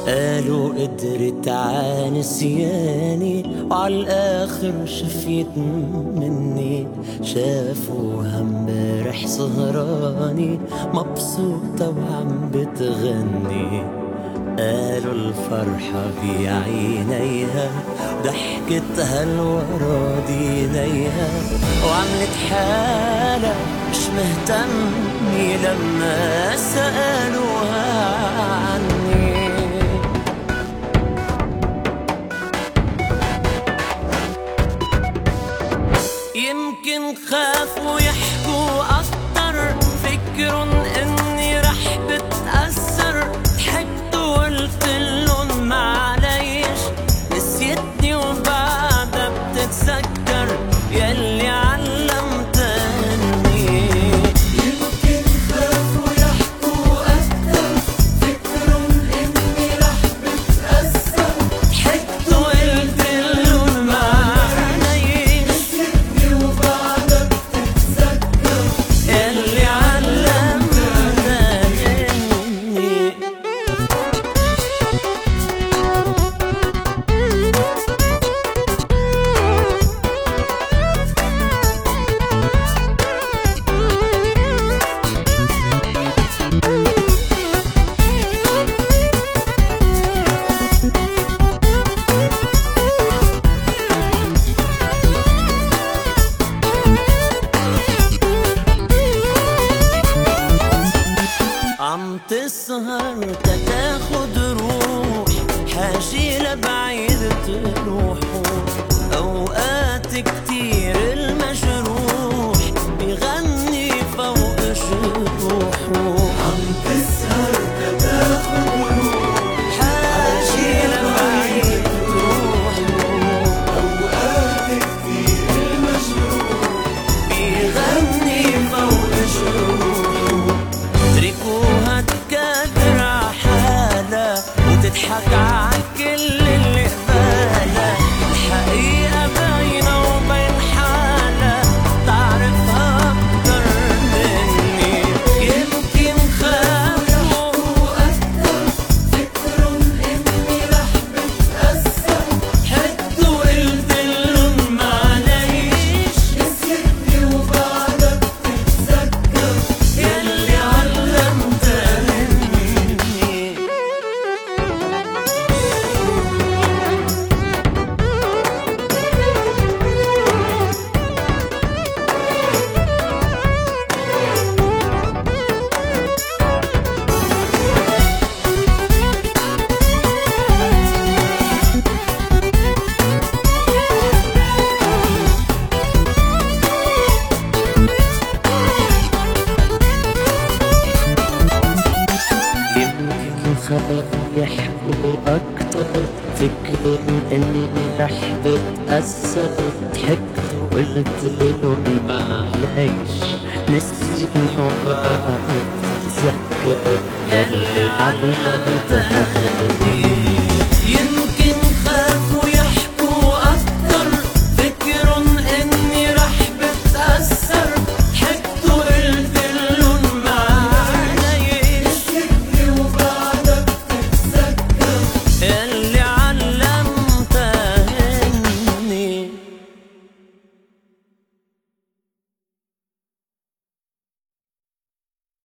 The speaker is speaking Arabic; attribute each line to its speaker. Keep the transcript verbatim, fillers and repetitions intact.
Speaker 1: قالوا قدرت ع نسياني وعالآخر شفيت مني. شافوها امبارح سهراني مبسوطة وعم بتغني. قالوا الفرحة بعينيها ضحكتها الورا دينيها وعملت حالة مش مهتمة لما سألوها عني. يمكن خافوا يحكوا أكتر فكرن إني رح بتأثر. ضحكت وقلتلن معليش نسيتني وبعدها بتتذكر يلي علمتني.
Speaker 2: يمكن خافوا يحكوا أكتر فكرن إني رح بتأثر.
Speaker 1: ضحكت وقلتلن معليش
Speaker 2: نسيتني وبعدها بتتذكر
Speaker 1: يلي علمتني. عم تسهر تاخد روح حاجي لبعيد تروحوا. اوقات كتير المجروح بيغني فوق جروحه.
Speaker 2: عم تسهر تاخد روح
Speaker 1: حاجي لبعيد تروحوا.
Speaker 2: أوقات كتير المجروح
Speaker 1: بيغني فوق جروحه. تركوها تكدر عحالة وتضحك عالكل اللي قبالها. الحقيقة باينة وبين حالة تعرفها أكتر مني. يمكن خافوا
Speaker 2: أكتر فكرن إني رح بتأثر.
Speaker 1: حد وقلتلن معليش
Speaker 2: نسيتني وبعدها بتتذكر
Speaker 1: يلي علمتني. يمكن خافوا يحكوا أكتر فكرن إني رح بتأثر. ضحكت وقلتلن معليش نسيتني وبعدها بتتذكر يلي علمتني.